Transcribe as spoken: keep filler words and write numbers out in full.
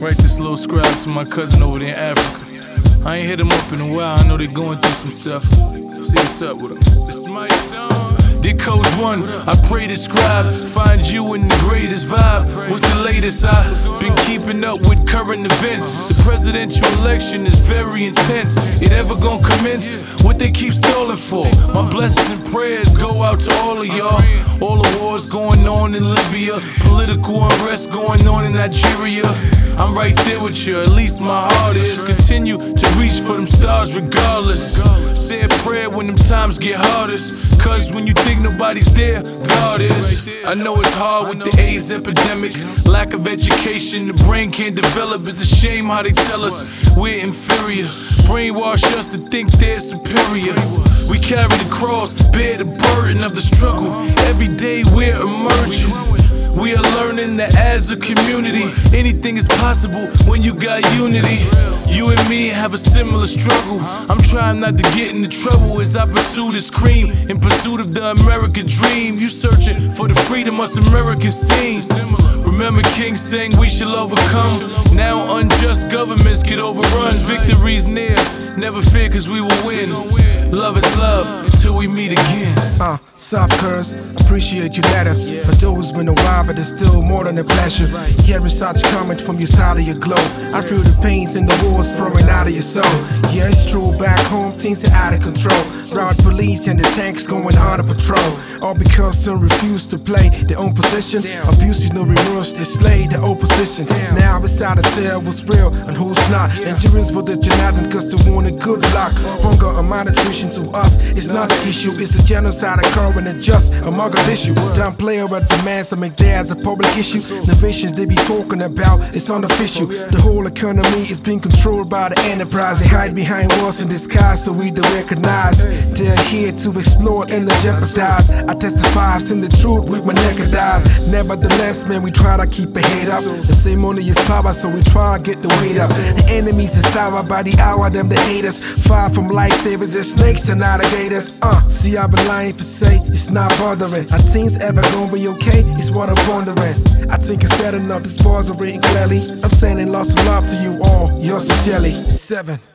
Write this little scribe to my cousin over there in Africa. I ain't hit him up in a while, I know they going through some stuff. See what's up with them. This is my song. Did Codes One, I pray to scribe, find you in the greatest vibe. What's the latest? I've been keeping up with current events. The presidential election is very intense. It ever gonna commence? What they keep stalling for? My blessings and prayers go out to all of y'all. All the wars going on in Libya, political unrest going on in Nigeria. I'm right there with you, at least my heart is. Continue to reach for them stars regardless. Say a prayer when them times get hardest. Cause when you think nobody's there, God is. I know it's hard with the AIDS epidemic. Lack of education, the brain can't develop. It's a shame how they tell us we're inferior. Brainwash us to think they're superior. We carry the cross, bear the burden of the struggle. Every day we're emerging. We are learning that as a community, anything is possible when you got unity. You and me have a similar struggle. I'm trying not to get into trouble as I pursue this cream in pursuit of the American dream. You searching for the freedom us Americans seen. Remember King saying we shall overcome. Now unjust governments get overrun. Victory's near, never fear cause we will win. Love is love until we meet again. Uh, soft curves, appreciate your letter. For those been a while, but it's still more than a pleasure. Hearing such comment from your side of your globe. I feel the pains and the wars pouring out of your soul. Yeah, it's true, back home things are out of control. Route police and the tanks going on a patrol. All because some refuse to play their own position. Abuse is no remorse, they slay the opposition. Now it's out to tell what's real and who's not. Endurance for the Jonathan cause they wanted good luck. Hunger and malnutrition to us is not an issue. It's the genocide occurring and just a mugger issue. Dumb player at demands to make theirs a public issue. The visions they be talking about, it's unofficial. The whole economy is being controlled by the enterprise. They hide behind walls in disguise so we don't recognize. They're here to explore and to jeopardize. I testify, I've seen the truth with my naked eyes. Nevertheless, man, we try to keep a head up. The same money is power, so we try to get the weight up. The enemies is sour by the hour, them the haters. Far from lightsabers and snakes and alligators. Uh, see, I've been lying for say it's not bothering. Are things ever gonna be okay? It's what I'm wondering. I think it's sad enough, these bars are written clearly. I'm sending lots of love to you all, yours sincerely. Seven.